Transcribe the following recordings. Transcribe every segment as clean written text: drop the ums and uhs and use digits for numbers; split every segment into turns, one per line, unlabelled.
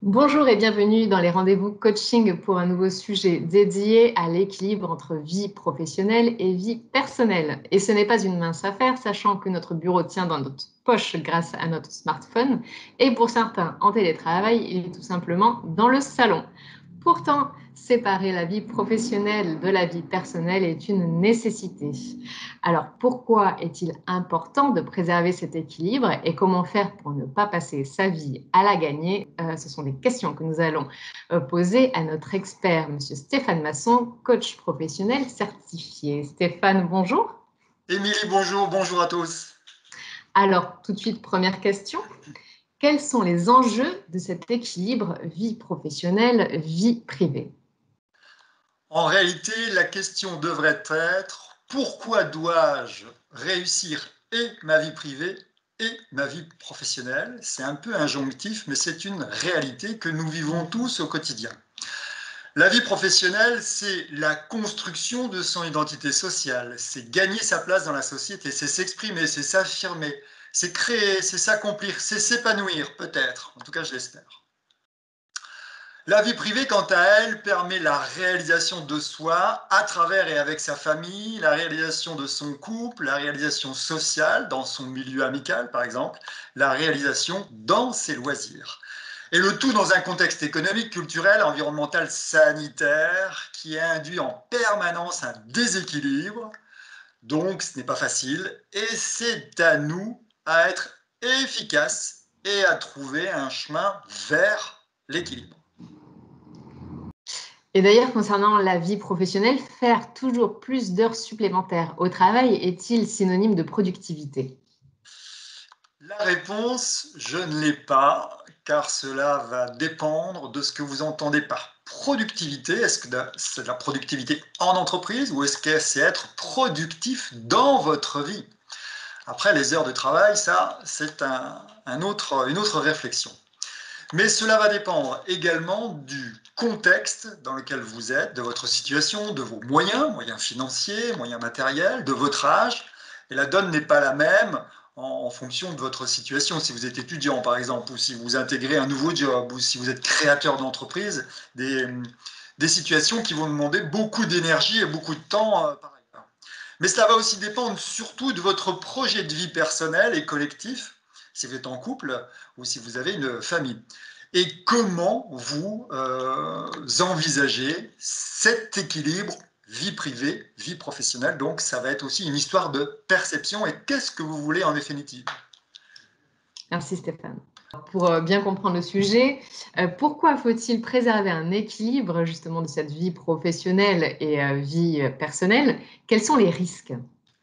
Bonjour et bienvenue dans les rendez-vous coaching pour un nouveau sujet dédié à l'équilibre entre vie professionnelle et vie personnelle. Et ce n'est pas une mince affaire, sachant que notre bureau tient dans notre poche grâce à notre smartphone. Et pour certains en télétravail, il est tout simplement dans le salon. Pourtant, séparer la vie professionnelle de la vie personnelle est une nécessité. Alors, pourquoi est-il important de préserver cet équilibre et comment faire pour ne pas passer sa vie à la gagner? Ce sont des questions que nous allons poser à notre expert, Monsieur Stéphane Masson, coach professionnel certifié. Stéphane, bonjour.
Émilie, bonjour, bonjour à tous.
Alors, tout de suite, première question. Quels sont les enjeux de cet équilibre vie professionnelle, vie privée?
En réalité, la question devrait être pourquoi dois-je réussir et ma vie privée et ma vie professionnelle? C'est un peu injonctif, mais c'est une réalité que nous vivons tous au quotidien. La vie professionnelle, c'est la construction de son identité sociale, c'est gagner sa place dans la société, c'est s'exprimer, c'est s'affirmer, c'est créer, c'est s'accomplir, c'est s'épanouir peut-être, en tout cas je l'espère. La vie privée, quant à elle, permet la réalisation de soi à travers et avec sa famille, la réalisation de son couple, la réalisation sociale dans son milieu amical, par exemple, la réalisation dans ses loisirs. Et le tout dans un contexte économique, culturel, environnemental, sanitaire, qui induit en permanence un déséquilibre. Donc, ce n'est pas facile. Et c'est à nous à être efficaces et à trouver un chemin vers l'équilibre.
Et d'ailleurs, concernant la vie professionnelle, faire toujours plus d'heures supplémentaires au travail est-il synonyme de productivité?
La réponse, je ne l'ai pas, car cela va dépendre de ce que vous entendez par productivité. Est-ce que c'est de la productivité en entreprise ou est-ce que c'est être productif dans votre vie? Après, les heures de travail, ça, c'est une autre réflexion. Mais cela va dépendre également du contexte dans lequel vous êtes, de votre situation, de vos moyens, moyens financiers, moyens matériels, de votre âge. Et la donne n'est pas la même en fonction de votre situation. Si vous êtes étudiant, par exemple, ou si vous intégrez un nouveau job, ou si vous êtes créateur d'entreprise, des situations qui vont demander beaucoup d'énergie et beaucoup de temps par ailleurs. Mais cela va aussi dépendre surtout de votre projet de vie personnel et collectif, si vous êtes en couple ou si vous avez une famille. Et comment vous envisagez cet équilibre vie privée, vie professionnelle. Donc ça va être aussi une histoire de perception et qu'est-ce que vous voulez en définitive.
Merci Stéphane. Pour bien comprendre le sujet, pourquoi faut-il préserver un équilibre justement de cette vie professionnelle et vie personnelle? Quels sont les risques?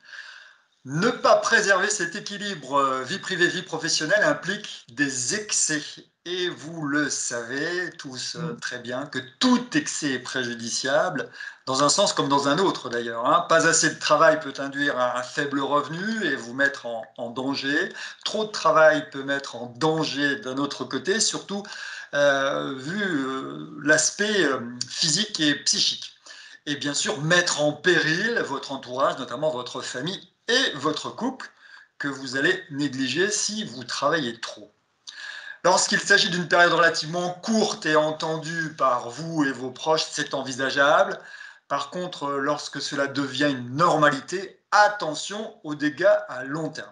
Ne pas préserver cet équilibre vie privée, vie professionnelle implique des excès. Et vous le savez tous très bien que tout excès est préjudiciable, dans un sens comme dans un autre d'ailleurs. Hein. Pas assez de travail peut induire un faible revenu et vous mettre en danger. Trop de travail peut mettre en danger d'un autre côté, surtout vu l'aspect physique et psychique. Et bien sûr, mettre en péril votre entourage, notamment votre famille et votre couple, que vous allez négliger si vous travaillez trop. Lorsqu'il s'agit d'une période relativement courte et entendue par vous et vos proches, c'est envisageable. Par contre, lorsque cela devient une normalité, attention aux dégâts à long terme.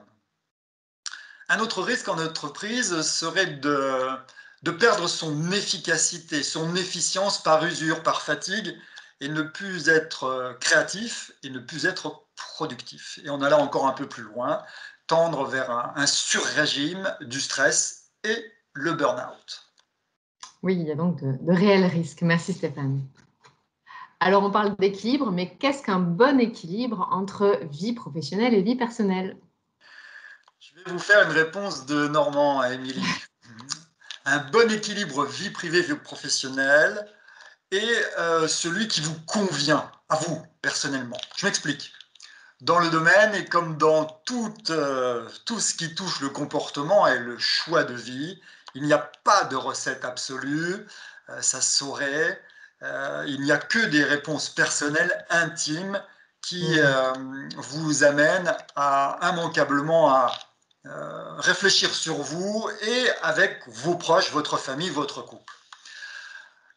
Un autre risque en entreprise serait de perdre son efficacité, son efficience par usure, par fatigue, et ne plus être créatif et ne plus être productif. Et on a là encore un peu plus loin, tendre vers un surrégime du stress et le burn-out.
Oui, il y a donc de réels risques. Merci Stéphane. Alors on parle d'équilibre, mais qu'est-ce qu'un bon équilibre entre vie professionnelle et vie personnelle?
Je vais vous faire une réponse de Normand à Émilie. Un bon équilibre vie privée, vie professionnelle est celui qui vous convient, à vous, personnellement. Je m'explique. Dans le domaine, et comme dans tout ce qui touche le comportement et le choix de vie, il n'y a pas de recette absolue, ça se saurait. Il n'y a que des réponses personnelles, intimes, qui vous amènent immanquablement à réfléchir sur vous et avec vos proches, votre famille, votre couple.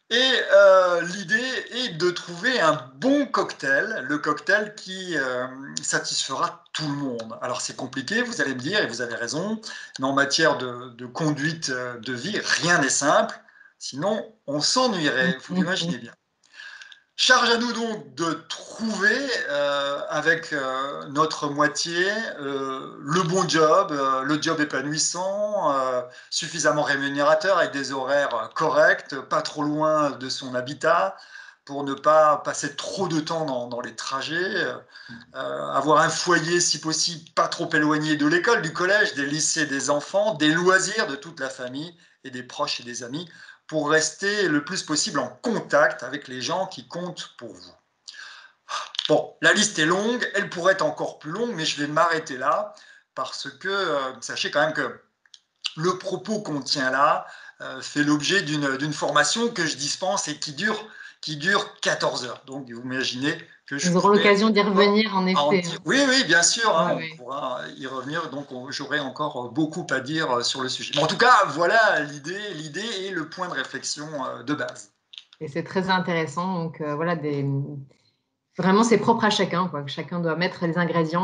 Et l'idée est de trouver un bon cocktail, le cocktail qui satisfera tout le monde. Alors c'est compliqué, vous allez me dire, et vous avez raison, mais en matière de conduite de vie, rien n'est simple, sinon on s'ennuierait, vous l'imaginez bien. Charge à nous donc de trouver avec notre moitié le bon job, le job épanouissant, suffisamment rémunérateur avec des horaires corrects, pas trop loin de son habitat pour ne pas passer trop de temps dans les trajets, avoir un foyer si possible pas trop éloigné de l'école, du collège, des lycées des enfants, des loisirs de toute la famille et des proches et des amis pour rester le plus possible en contact avec les gens qui comptent pour vous. Bon, la liste est longue, elle pourrait être encore plus longue, mais je vais m'arrêter là parce que sachez quand même que le propos qu'on tient là fait l'objet d'une formation que je dispense et qui dure 14 heures. Donc vous imaginez que je
Nous aurons
pourrais
l'occasion d'y revenir, en
en
effet.
dire. Oui, oui, bien sûr, hein,
Ouais,
on
ouais.
pourra y revenir, donc j'aurai encore beaucoup à dire sur le sujet. Mais en tout cas, voilà l'idée et le point de réflexion de base.
Et c'est très intéressant. Donc, voilà, vraiment, c'est propre à chacun, quoi. Chacun doit mettre les ingrédients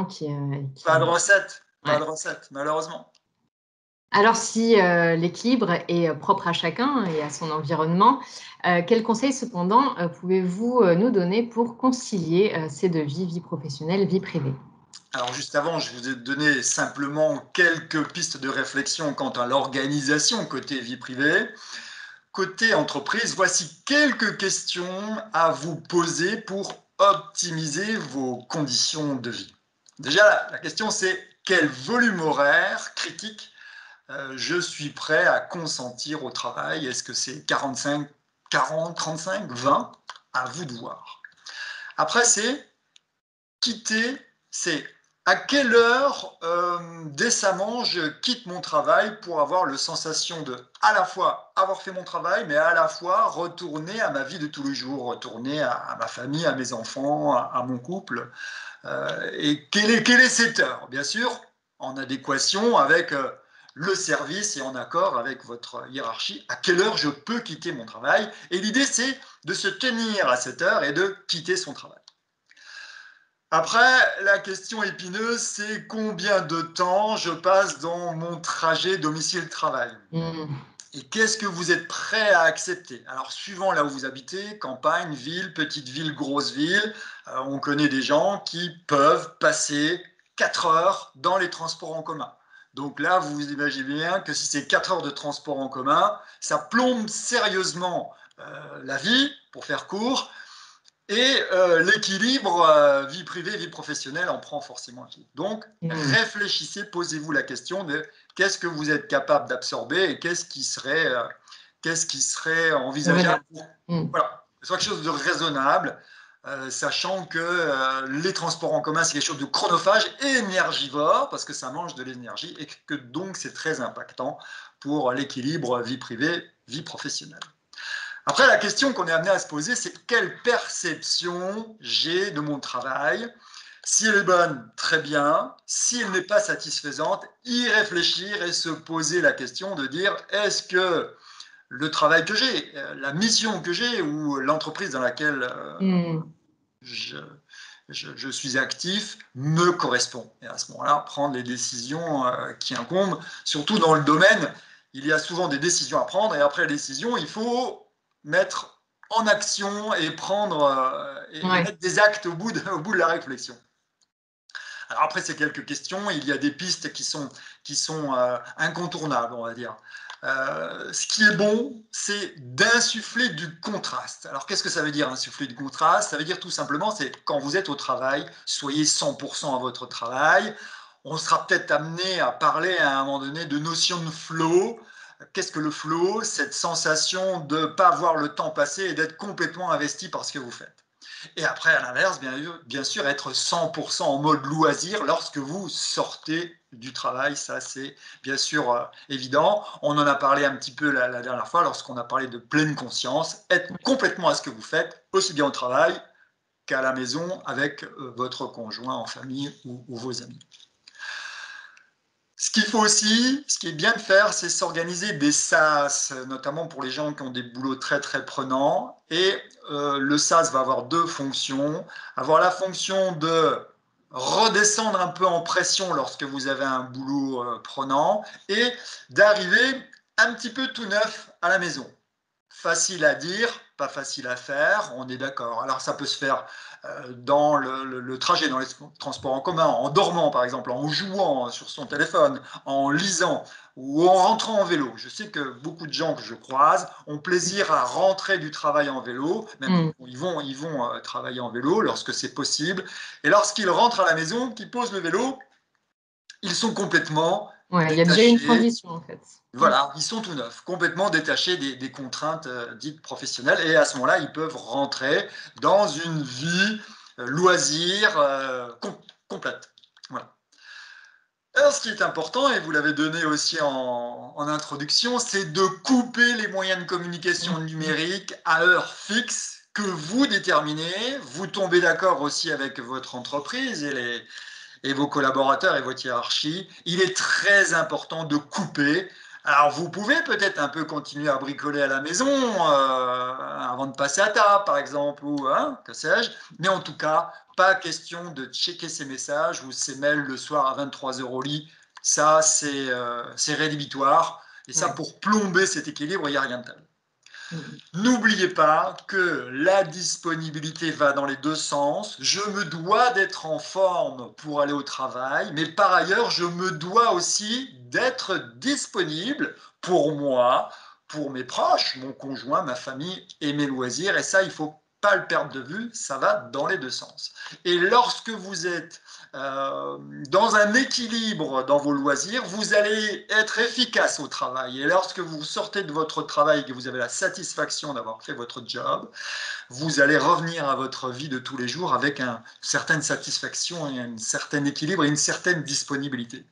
Pas de
Ouais.
recette, malheureusement.
Alors, si l'équilibre est propre à chacun et à son environnement, quels conseils cependant pouvez-vous nous donner pour concilier ces deux vies, vie professionnelle, vie privée?
Alors juste avant, je vous ai donné simplement quelques pistes de réflexion quant à l'organisation côté vie privée. Côté entreprise, voici quelques questions à vous poser pour optimiser vos conditions de vie. Déjà, la question c'est quel volume horaire critique je suis prêt à consentir au travail? Est-ce que c'est 45, 40, 35, 20? À vous de voir. Après, c'est à quelle heure décemment je quitte mon travail pour avoir la sensation de à la fois avoir fait mon travail, mais à la fois retourner à ma vie de tous les jours, retourner à ma famille, à mes enfants, à mon couple. Et quelle est cette heure? Bien sûr, en adéquation avec le service et en accord avec votre hiérarchie, à quelle heure je peux quitter mon travail. Et l'idée, c'est de se tenir à cette heure et de quitter son travail. Après, la question épineuse, c'est combien de temps je passe dans mon trajet domicile-travail? Et qu'est-ce que vous êtes prêt à accepter? Alors, suivant là où vous habitez, campagne, ville, petite ville, grosse ville, on connaît des gens qui peuvent passer 4 heures dans les transports en commun. Donc là, vous imaginez bien que si c'est 4 heures de transport en commun, ça plombe sérieusement la vie, pour faire court, et l'équilibre vie privée, vie professionnelle en prend forcément un coup. Donc, réfléchissez, posez-vous la question de qu'est-ce que vous êtes capable d'absorber et qu'est-ce qui serait envisageable pour voilà, que ce soit quelque chose de raisonnable, sachant que les transports en commun, c'est quelque chose de chronophage et énergivore, parce que ça mange de l'énergie, et que donc c'est très impactant pour l'équilibre vie privée, vie professionnelle. Après, la question qu'on est amené à se poser, c'est quelle perception j'ai de mon travail? Si elle est bonne, très bien. Si elle n'est pas satisfaisante, y réfléchir et se poser la question de dire est-ce que le travail que j'ai, la mission que j'ai ou l'entreprise dans laquelle je, je suis actif me correspond? Et à ce moment-là, prendre les décisions qui incombent, surtout dans le domaine, il y a souvent des décisions à prendre et après la décision, il faut mettre en action et prendre et
Ouais.
mettre des actes au bout de la réflexion. Alors après ces quelques questions, il y a des pistes qui sont incontournables, on va dire. Ce qui est bon, c'est d'insuffler du contraste. Alors qu'est-ce que ça veut dire insuffler du contraste? Ça veut dire tout simplement, c'est quand vous êtes au travail, soyez 100% à votre travail. On sera peut-être amené à parler à un moment donné de notion de flow. Qu'est-ce que le flow? Cette sensation de ne pas voir le temps passer et d'être complètement investi par ce que vous faites. Et après, à l'inverse, bien sûr, être 100% en mode loisir lorsque vous sortez du travail, ça c'est bien sûr évident. On en a parlé un petit peu la dernière fois lorsqu'on a parlé de pleine conscience, être complètement à ce que vous faites, aussi bien au travail qu'à la maison avec votre conjoint en famille ou vos amis. Ce qu'il faut aussi, ce qui est bien de faire, c'est s'organiser des SAS, notamment pour les gens qui ont des boulots très très prenants. Et le SAS va avoir deux fonctions. Avoir la fonction de redescendre un peu en pression lorsque vous avez un boulot prenant et d'arriver un petit peu tout neuf à la maison. Facile à dire, pas facile à faire, on est d'accord. Alors ça peut se faire dans le trajet, dans les transports en commun, en dormant par exemple, en jouant sur son téléphone, en lisant ou en rentrant en vélo. Je sais que beaucoup de gens que je croise ont plaisir à rentrer du travail en vélo, même ils vont travailler en vélo lorsque c'est possible. Et lorsqu'ils rentrent à la maison, qu'ils posent le vélo, ils sont complètement
Ouais, il y a déjà une
détachés.
transition en fait.
Voilà, ils sont tout neufs, complètement détachés des contraintes dites professionnelles. Et à ce moment-là, ils peuvent rentrer dans une vie loisir complète. Voilà. Alors, ce qui est important, et vous l'avez donné aussi en introduction, c'est de couper les moyens de communication numérique à heure fixe que vous déterminez. Vous tombez d'accord aussi avec votre entreprise et vos collaborateurs et votre hiérarchie. Il est très important de couper. Alors, vous pouvez peut-être un peu continuer à bricoler à la maison avant de passer à table, par exemple, ou hein, que sais-je. Mais en tout cas, pas question de checker ses messages ou ses mails le soir à 23 heures au lit. Ça, c'est rédhibitoire. Et ça, pour plomber cet équilibre, il n'y a rien de tel. N'oubliez pas que la disponibilité va dans les deux sens. Je me dois d'être en forme pour aller au travail, mais par ailleurs, je me dois aussi d'être disponible pour moi, pour mes proches, mon conjoint, ma famille et mes loisirs. Et ça, il ne faut pas le perdre de vue, ça va dans les deux sens. Et lorsque vous êtes dans un équilibre dans vos loisirs, vous allez être efficace au travail. Et lorsque vous sortez de votre travail et que vous avez la satisfaction d'avoir fait votre job, vous allez revenir à votre vie de tous les jours avec une certaine satisfaction et un certain équilibre et une certaine disponibilité.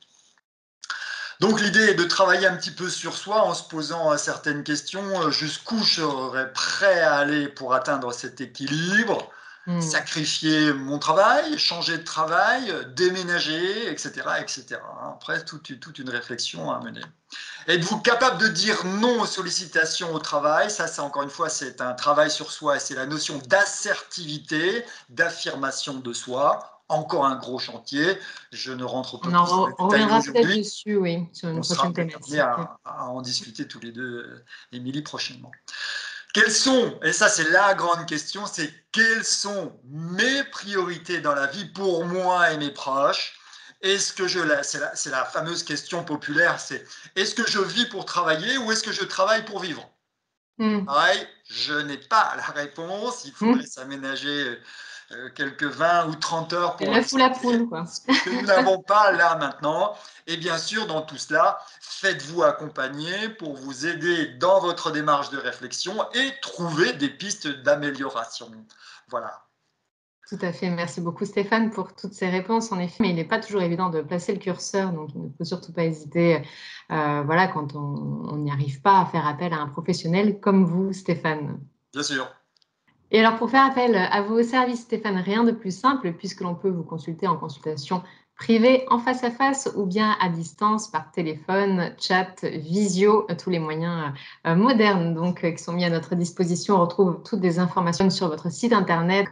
Donc l'idée est de travailler un petit peu sur soi en se posant certaines questions. Jusqu'où je serais prêt à aller pour atteindre cet équilibre? Sacrifier mon travail, changer de travail, déménager, etc., etc. Après, toute une réflexion à mener. Êtes-vous capable de dire non aux sollicitations au travail? Ça, encore une fois, c'est un travail sur soi et c'est la notion d'assertivité, d'affirmation de soi. Encore un gros chantier. Je ne rentre pas plus dans les
On
détails
reviendra peut-être
aujourd'hui.
dessus, oui, sur une
On sera
prochaine
peut-être amené
thématique.
à en discuter tous les deux, Émilie, prochainement. Quelles sont, et ça c'est la grande question, c'est quelles sont mes priorités dans la vie pour moi et mes proches? Est-ce que c'est la fameuse question populaire, c'est est-ce que je vis pour travailler ou est-ce que je travaille pour vivre? Pareil, je n'ai pas la réponse, il faudrait s'aménager quelques 20 ou 30 heures
C'est
pour en
l'œuf ou la
discuter,
poule, quoi.
ce que nous n'avons pas là maintenant. Et bien sûr, dans tout cela, faites-vous accompagner pour vous aider dans votre démarche de réflexion et trouver des pistes d'amélioration. Voilà.
Tout à fait. Merci beaucoup Stéphane pour toutes ces réponses. En effet, mais il n'est pas toujours évident de placer le curseur, donc il ne faut surtout pas hésiter, voilà, quand on n'y arrive pas à faire appel à un professionnel comme vous, Stéphane.
Bien sûr.
Et alors, pour faire appel à vos services, Stéphane, rien de plus simple puisque l'on peut vous consulter en consultation privée, en face à face ou bien à distance par téléphone, chat, visio, tous les moyens modernes donc, qui sont mis à notre disposition. On retrouve toutes les informations sur votre site internet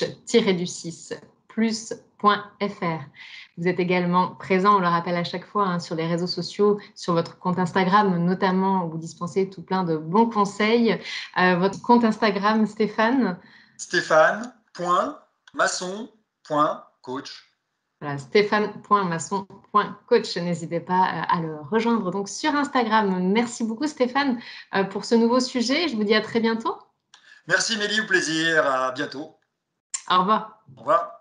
coach-du6plus.fr. Vous êtes également présent, on le rappelle à chaque fois, sur les réseaux sociaux, sur votre compte Instagram notamment, où vous dispensez tout plein de bons conseils. Votre compte Instagram, Stéphane?
Stéphane.masson.coach.
Voilà, stéphane.masson.coach. N'hésitez pas à le rejoindre donc sur Instagram. Merci beaucoup Stéphane pour ce nouveau sujet. Je vous dis à très bientôt.
Merci Mélie, au plaisir. À bientôt.
Au revoir.
Au revoir.